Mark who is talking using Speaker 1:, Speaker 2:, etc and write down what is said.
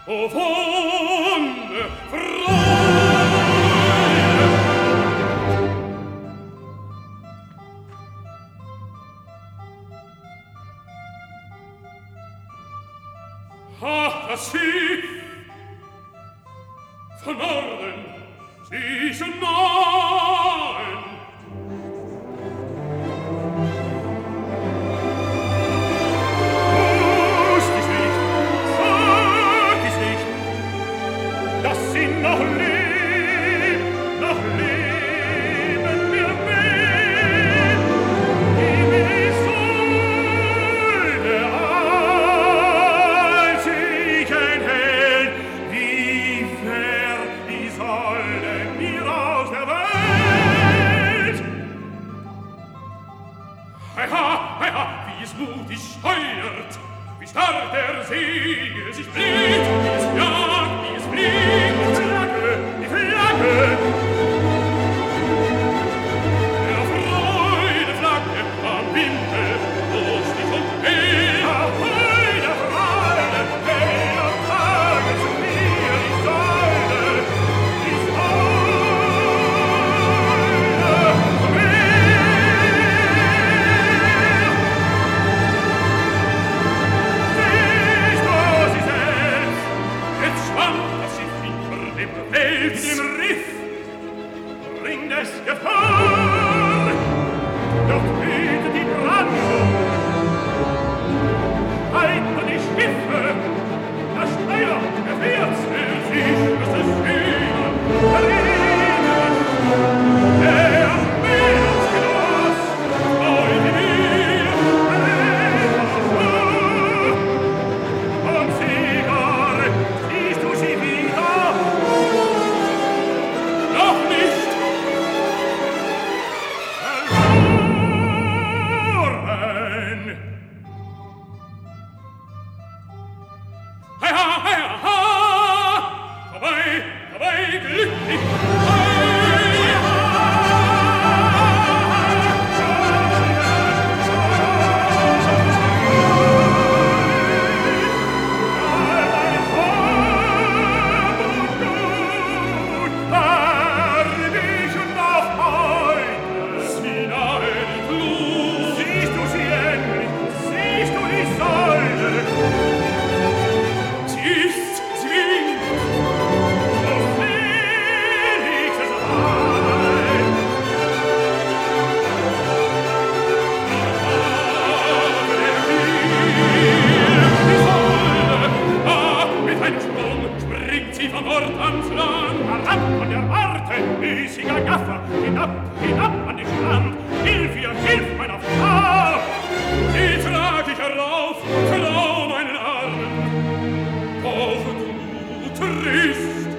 Speaker 1: O Wonne, Freude! Ah, das Schiff! Von Norden, sie schon nahen! Wusst ich nicht, sag ich nicht, dass sie noch leben wir mit, die Isolde als ich ein Held, wie fern Isolde mir aus der Welt. Heia, wie es mutig steuert, wie stark der Segel sich bläht, wie es jagt, wie es fliegt, die Flagge, der Freude Flagge am Winde, wo Stich und Meer, Freude, Freude, Tage zu mir, die Säule, die Säule, siehst du sie selbst, jetzt schwammt das Schiff hinter dem Fels im Riff, bringt es Gefahr, dort wütet die Brandung, heiter die Schiffe, der Steuer, der Fährt, sich, dass es Hühner, der Meeresgenoss, heute mir, am Sieger, siehst du sie wieder? Noch nicht! Verloren! Heia, heia, ha! Vorbei, vorbei, glücklich! Heia, siehst du sie endlich? Siehst du die Säule? Sie ist zwingend, so selig es sei. Die Säule, mit einem Sprung springt sie von Ort ans Land. Herab von der Warte, müßiger Gaffer, hinab, hinab an den Strand. Hilf ihr, hilf meiner Frau! Sie trag ich herauf, trau meinen Armen. Doch du trist